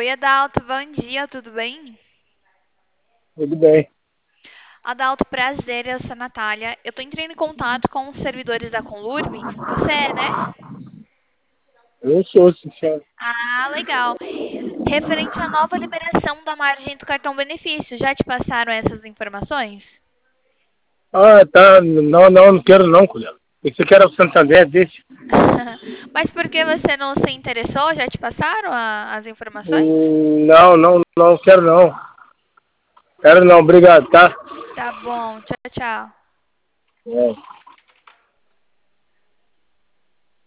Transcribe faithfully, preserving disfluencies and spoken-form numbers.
Oi, Adalto, bom dia, tudo bem? Tudo bem. Adalto, prazer, eu sou a Natália. Eu tô entrando em contato com os servidores da Conlurb. Você é, né? Eu sou sincero. Ah, legal. Referente à nova liberação da margem do cartão benefício, já te passaram essas informações? Ah, tá. Não, não, não quero não, Colher. Você quer o Santander desse? Mas por que você não se interessou? Já te passaram a- as informações? Hum, não, não, não quero não. Quero não, obrigado, tá? Tá bom, tchau, tchau. É.